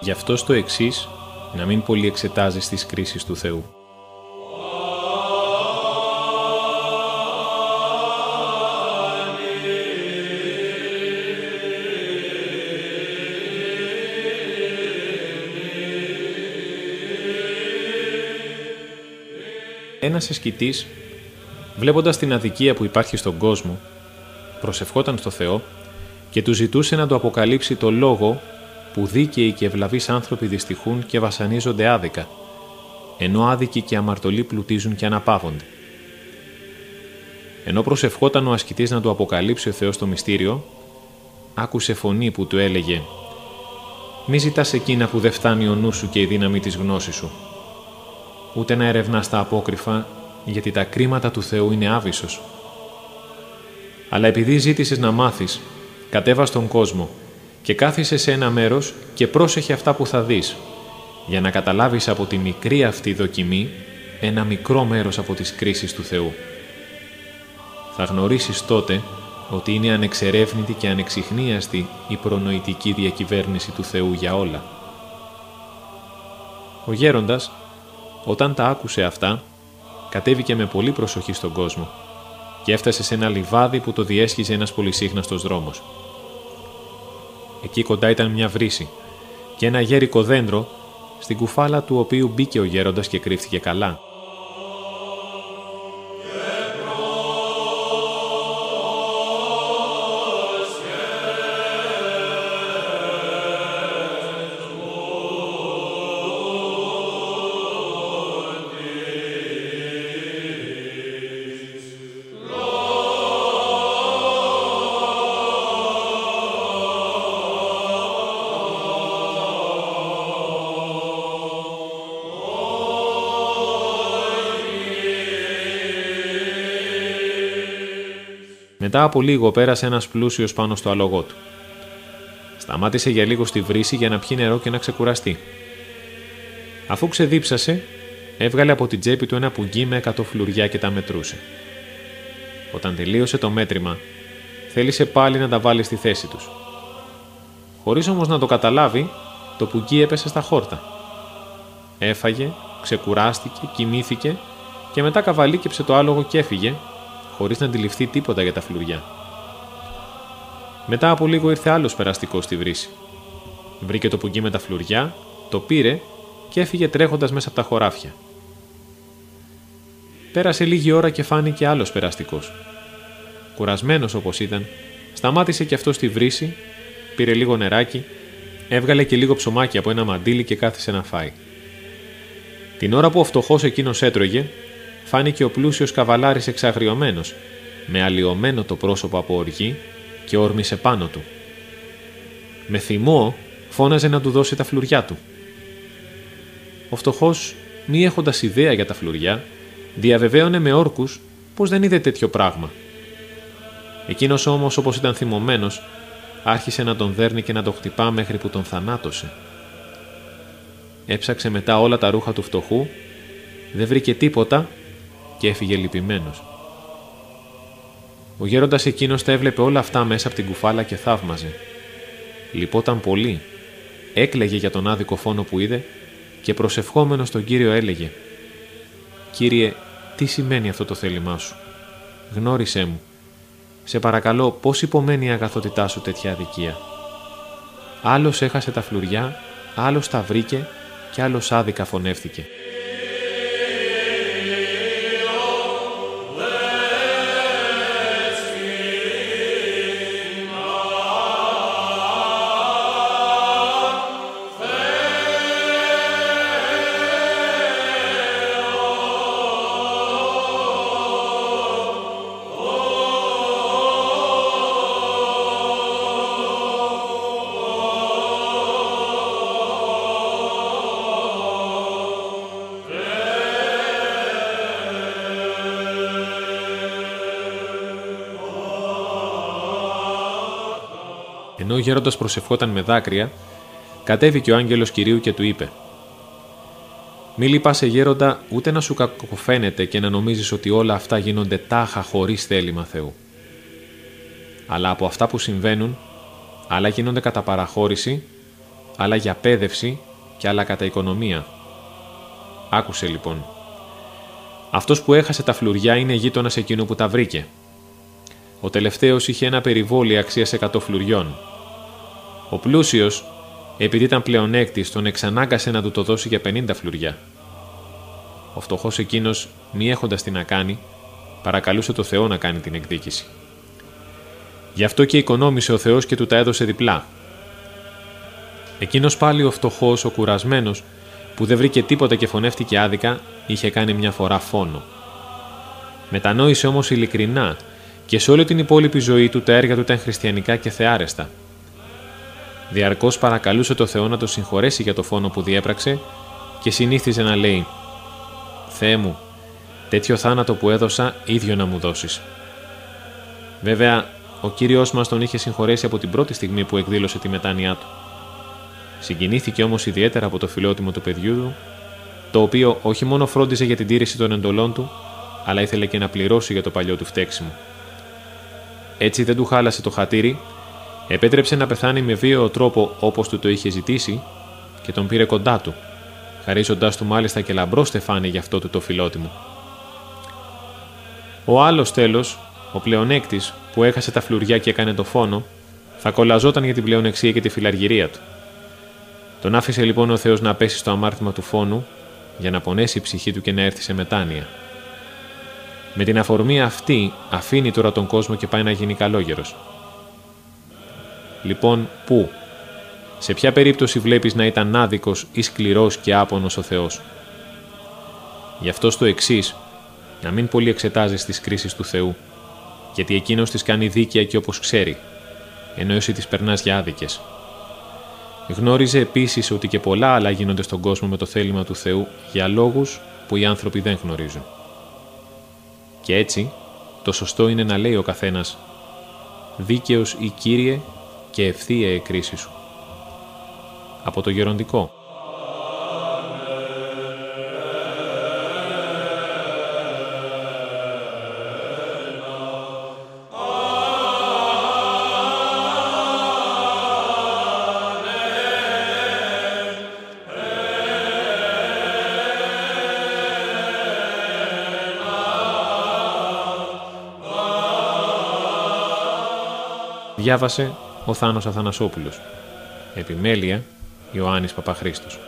Γι' αυτό στο εξής, να μην πολύ εξετάζεις τις κρίσεις του Θεού. Ένας ασκητής, βλέποντας την αδικία που υπάρχει στον κόσμο, προσευχόταν στο Θεό και του ζητούσε να του αποκαλύψει το λόγο που δίκαιοι και ευλαβείς άνθρωποι δυστυχούν και βασανίζονται άδικα, ενώ άδικοι και αμαρτωλοί πλουτίζουν και αναπαύονται. Ενώ προσευχόταν ο ασκητής να του αποκαλύψει ο Θεός το μυστήριο, άκουσε φωνή που του έλεγε «Μη ζητάς εκείνα που δεν φτάνει ο νους σου και η δύναμη της γνώσης σου, ούτε να ερευνάς τα απόκρυφα, γιατί τα κρίματα του Θεού είναι άβυσσος. Αλλά επειδή ζήτησες να μάθεις, κατέβα στον κόσμο και κάθισε σε ένα μέρος και πρόσεχε αυτά που θα δεις, για να καταλάβεις από τη μικρή αυτή δοκιμή ένα μικρό μέρος από τις κρίσεις του Θεού. Θα γνωρίσεις τότε ότι είναι ανεξερεύνητη και ανεξιχνίαστη η προνοητική διακυβέρνηση του Θεού για όλα». Ο γέροντας, όταν τα άκουσε αυτά, κατέβηκε με πολύ προσοχή στον κόσμο και έφτασε σε ένα λιβάδι που το διέσχιζε ένας πολυσύχναστος δρόμος. Εκεί κοντά ήταν μια βρύση και ένα γέρικο δέντρο, στην κουφάλα του οποίου μπήκε ο γέροντας και κρύφτηκε καλά. Μετά από λίγο πέρασε ένας πλούσιος πάνω στο άλογο του. Σταμάτησε για λίγο στη βρύση για να πιει νερό και να ξεκουραστεί. Αφού ξεδίψασε, έβγαλε από την τσέπη του ένα πουγγί με 100 φλουριά και τα μετρούσε. Όταν τελείωσε το μέτρημα, θέλησε πάλι να τα βάλει στη θέση τους. Χωρίς όμως να το καταλάβει, το πουγγί έπεσε στα χόρτα. Έφαγε, ξεκουράστηκε, κοιμήθηκε και μετά καβαλίκεψε το άλογο και έφυγε, χωρίς να αντιληφθεί τίποτα για τα φλουριά. Μετά από λίγο ήρθε άλλος περαστικός στη βρύση. Βρήκε το πουγγί με τα φλουριά, το πήρε και έφυγε τρέχοντας μέσα από τα χωράφια. Πέρασε λίγη ώρα και φάνηκε άλλος περαστικός. Κουρασμένος όπως ήταν, σταμάτησε και αυτό στη βρύση, πήρε λίγο νεράκι, έβγαλε και λίγο ψωμάκι από ένα μαντίλι και κάθισε να φάει. Την ώρα που ο φτωχός εκείνος έτρωγε, φάνηκε ο πλούσιος καβαλάρης εξαγριωμένος, με αλλοιωμένο το πρόσωπο από οργή και όρμησε πάνω του. Με θυμό φώναζε να του δώσει τα φλουριά του. Ο φτωχός, μη έχοντας ιδέα για τα φλουριά, διαβεβαίωνε με όρκους πως δεν είδε τέτοιο πράγμα. Εκείνος όμως, όπως ήταν θυμωμένος, άρχισε να τον δέρνει και να τον χτυπά μέχρι που τον θανάτωσε. Έψαξε μετά όλα τα ρούχα του φτωχού, δεν βρήκε τίποτα και έφυγε λυπημένος. Ο γέροντας εκείνος τα έβλεπε όλα αυτά μέσα από την κουφάλα και θαύμαζε. Λυπόταν πολύ, έκλαιγε για τον άδικο φόνο που είδε και προσευχόμενος τον Κύριο έλεγε «Κύριε, τι σημαίνει αυτό το θέλημά σου? Γνώρισέ μου. Σε παρακαλώ, πώς υπομένει η αγαθότητά σου τέτοια αδικία? Άλλος έχασε τα φλουριά, άλλος τα βρήκε και άλλος άδικα φωνεύτηκε». Ενώ ο γέροντας προσευχόταν με δάκρυα, κατέβηκε ο άγγελος Κυρίου και του είπε «Μη λυπάσαι γέροντα, ούτε να σου κακοφαίνεται και να νομίζεις ότι όλα αυτά γίνονται τάχα χωρίς θέλημα Θεού. Αλλά από αυτά που συμβαίνουν, άλλα γίνονται κατά παραχώρηση, άλλα για παίδευση και άλλα κατά οικονομία. Άκουσε λοιπόν. Αυτός που έχασε τα φλουριά είναι γείτονας εκείνου που τα βρήκε. Ο τελευταίος είχε ένα περιβόλι αξίας 100 φλουριών. Ο πλούσιος, επειδή ήταν πλεονέκτης, τον εξανάγκασε να του το δώσει για 50 φλουριά. Ο φτωχός εκείνος, μη έχοντας τι να κάνει, παρακαλούσε το Θεό να κάνει την εκδίκηση. Γι' αυτό και οικονόμησε ο Θεός και του τα έδωσε διπλά. Εκείνος πάλι ο φτωχός, ο κουρασμένος, που δεν βρήκε τίποτα και φωνεύτηκε άδικα, είχε κάνει μια φορά φόνο. Μετανόησε όμως ειλικρινά και σε όλη την υπόλοιπη ζωή του τα έργα του ήταν χριστιανικά και θεάρεστα. Διαρκώς παρακαλούσε το Θεό να το συγχωρέσει για το φόνο που διέπραξε και συνήθιζε να λέει «Θεέ μου, τέτοιο θάνατο που έδωσα ίδιο να μου δώσεις». Βέβαια, ο Κύριος μας τον είχε συγχωρέσει από την πρώτη στιγμή που εκδήλωσε τη μετάνοιά του. Συγκινήθηκε όμως ιδιαίτερα από το φιλότιμο του παιδιού του, το οποίο όχι μόνο φρόντιζε για την τήρηση των εντολών του, αλλά ήθελε και να πληρώσει για το παλιό του φταίξιμο. Έτσι δεν του χάλασε το χατήρι, επέτρεψε να πεθάνει με βίαιο τρόπο όπως του το είχε ζητήσει και τον πήρε κοντά του, χαρίζοντας του μάλιστα και λαμπρό στεφάνι για αυτό του το φιλότιμο. Ο άλλος τέλος, ο πλεονέκτης που έχασε τα φλουριά και έκανε το φόνο, θα κολλαζόταν για την πλεονεξία και τη φιλαργυρία του. Τον άφησε λοιπόν ο Θεός να πέσει στο αμάρτημα του φόνου για να πονέσει η ψυχή του και να έρθει σε μετάνοια. Με την αφορμή αυτή αφήνει τώρα τον κόσμο και πάει να γίνει καλόγερος. Λοιπόν, πού, σε ποια περίπτωση βλέπεις να ήταν άδικος ή σκληρός και άπονος ο Θεός? Γι' αυτό στο εξής, να μην πολύ εξετάζεις τις κρίσεις του Θεού, γιατί εκείνος τις κάνει δίκαια και όπως ξέρει, ενώ εσύ τις περνάς για άδικες. Γνώριζε επίσης ότι και πολλά άλλα γίνονται στον κόσμο με το θέλημα του Θεού για λόγους που οι άνθρωποι δεν γνωρίζουν. Και έτσι, το σωστό είναι να λέει ο καθένας «Δίκαιος ή Κύριε και ευθεία η κρίση σου». Από το Γεροντικό. Διάβασε ο Θάνος Αθανασόπουλος. Επιμέλεια Ιωάννης Παπαχρήστος.